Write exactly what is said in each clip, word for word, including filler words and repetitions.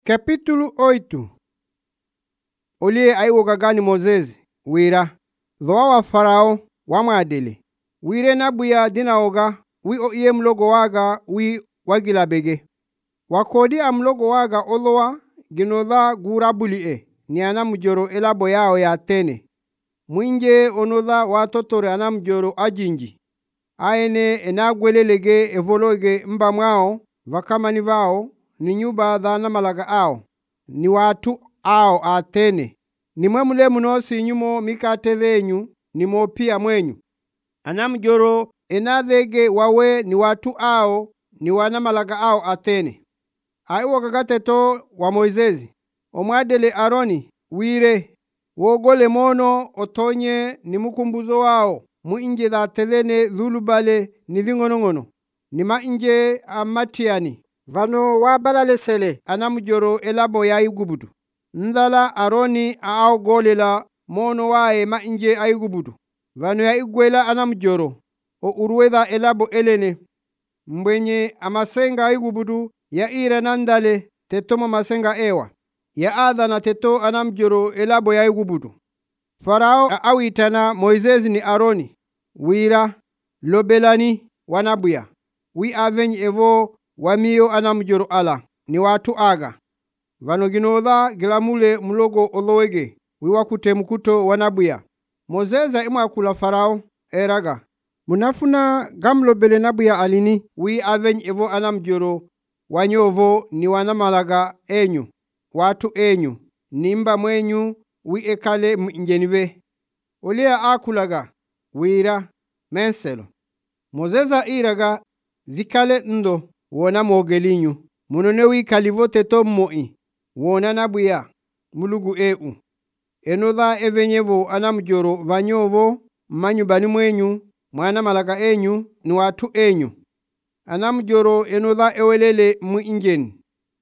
Capítulo oito. Olie aiwoga gani Moses wira dhoa wa farao wa mwadele wire nabuya dinaoga wi o iye mlogo waga wi wagila bege wakodi amlogo waga olowa ginodha gura bulie ni anamjoro elabo yao ya tene mwinje onodha watotore anamjoro ajinji aene enagwelelege evologe mba mwao vakamani vao ni nyuba dha namalaga ao ni watu ao atene ni mwemule munosi nyumo mikate dhenyu ni mopia mwenyu anamjoro enadhege wawe ni watu ao ni wanamalaga ao atene aiwo kagateto wa Moizezi omwadele Aroni wire wogole mono otonye ni mukumbuzo wao muinje dha telene dhulubale ni dhingonongono ni mainje amatiani vano wabalalesele anamjoro elabo ya igubudu ndala Aroni aogolela mono wae mainje aigubudu vano ya igwela anamjoro o uruwedha elabo elene mbwenye amasenga aigubudu ya ira nandale tetoma masenga ewa ya adha na teto anamjoro elabo ya igubudu Farao awitana Moizezi ni Aroni wira lobelani wanabuya wi avenyi evo wamiyo anamjoro ala ni watu aga vano ginodha gilamule mlogo olowege wiwakute mkuto wanabuya Mozeza imwakula Farao eraga munafuna gamlobele nabuya alini wi avenyi evo anamjoro wanyovo ni wanamalaga enyu watu enyu nimba mwenyu wi ekale mwinjenive olia akulaga wira menselo Mozeza iraga zikale ndo wona mogelinyu munone wi kalivote to moi wona nabuya mulugu eu enodha evenyevo anamjoro vanyovo manyubani mwenyu mwana malaga enyu ni watu enyu anamjoro enodha ewelele muinjeni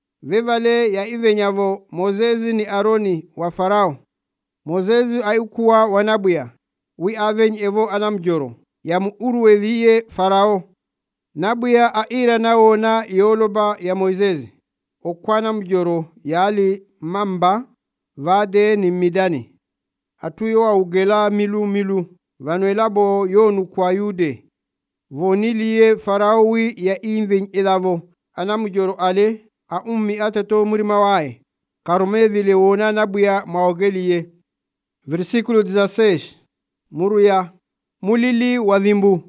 vevale ya ivenyavo Mozezi ni Aroni wa Farao Mozezi aikuwa wanabuya wi avenyi evo anamjoro ya muuruwedhiye Farao nabuya aira naona yoloba ya Moizezi okwana mjoro yali mamba vade ni midani atuyo wa ugela milu milu vanuelabo yonu kwa yude voniliye Farao wi ya invenyi edavo anamjoro ale a ummi atato murima wae karumedhile wona nabuya maogeliye. Versikulo dezasseis muruya mulili wadhimbu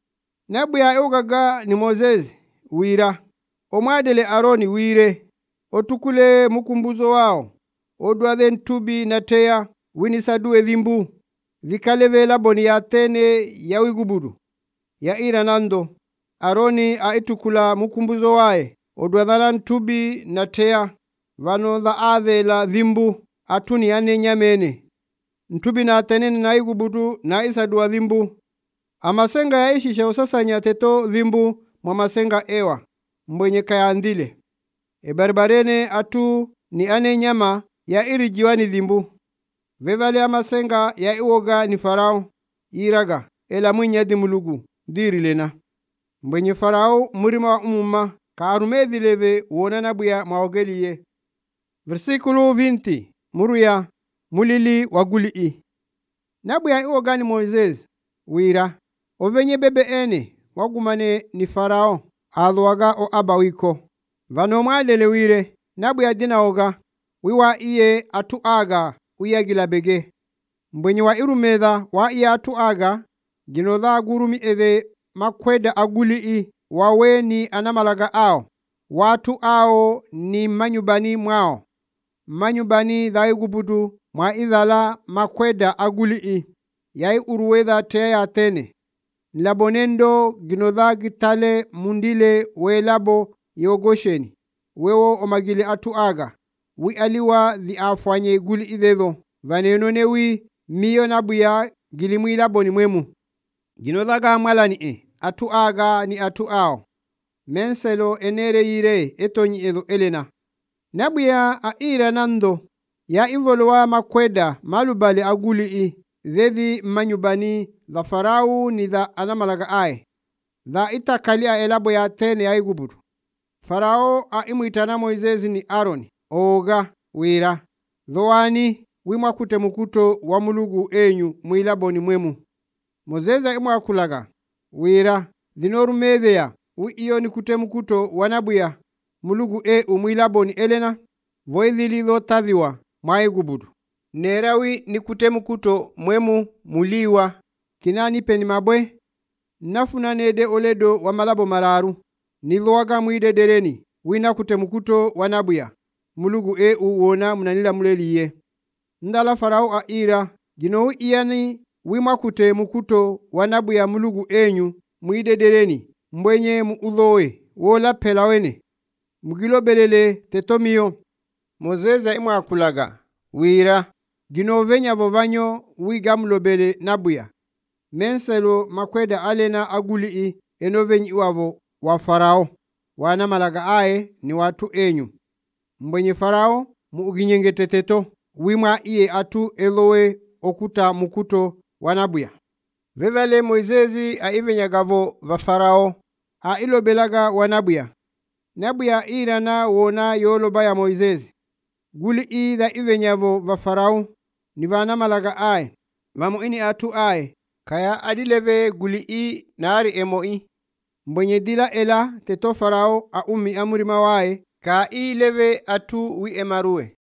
nabuya eugaga ni Mozezi wira omwadele Aroni wire otukule mukumbuzo wao odwadhe ntubi na teya winisadu edhimbu vikaleve laboni ya tene ya wigubudu ya ira nando Aroni aitukula mukumbuzo wae odwadhala ntubi na teya vano dha adhe la dhimbu atuni ane nyamene ntubi na tenene na igubudu na isadu wa dhimbu amasenga ya ishisha usasanya teto dhimbu mwa masenga ewa mbwenye kaya andile ebarbarene atu ni ane nyama ya iri jiwani dhimbu vevale amasenga ya iwoga ni Farao iraga ela mwinyadi mulugu dirilena mbwenye Farao murima wa umuma karumedhileve wona nabuya maogeliye. Versikulo vinti muruya mulili wagulii nabuya iwoga ni Moizezi wira ovenye bebe ene wagumane ni Farao adhwaga o abawiko vano mwadele wire nabuya dinaoga wiwa iye atu aga uyagila bege mbwenye wa irumedha wa iye atu aga ginodha gurumi edhe makweda agulii wawe ni anamalaga ao watu ao ni manyubani mwao manyubani dha igubudu mwa idhala makweda agulii yai uruwedha teya tene nilabonendo ginodha gitale mundile we labo yogosheni wewo omagile atu aga wi aliwa dhi afwanye guli idhedo vanenone wi miyo nabuya gilimwi laboni mwemu ginodha ga mwalani e atu aga ni atu ao menselo enere yire etonyi edo elena nabuya a ira nando ya involwa makweda malubale aguli i dhedhi manyubani dha Farao ni dha anamalaga ae dha itakalia elabo ya tene ya igubudu Farao a imwitana Moizezi ni Aroni oga wira dhowani wimwakute mukuto wa mulugu enyu mwilaboni mwemu. Mozeza imwakulaga wira dhinorumedheya wi iyo nikute mukuto wanabuya mulugu e umwilaboni elena voidhili dhotadhiwa mwaigubudu nerawi nikute mukuto mwemu muliwa kinani peni mabwe nafuna nede oledo wa malabo mararu nidhoaga mwidedereni wina kute mukuto wanabuya mulugu e uwona munanila muleliye ndala farao a ira gino iyani wimwakute mukuto wanabuya mulugu enyu mwidedereni mbwenye mu udhoe wola pelawene mugilobelele tetomiyo. Mozeza imwakulaga wira gino venya vovanyo wigamlobele nabuya menselo makweda alena aguli eno venyi iwavo wa farao wana malaga ae ni watu enyu mbwenye farao muuginyengeteteto wimwa iye atu elowe okuta mukuto wanabuya. Vevale Moizezi aivenyagavo va farao a ilobelaga wanabuya nabuya irana wona yoloba ya Moizezi guli i dha ivenyavo va farao ni vana malaga ae vamu ini atu ae kaya adileve guli i nari emoi mbwenye dila ela teto farao a umi amuri mawae ka i leve atu wi emaruwe.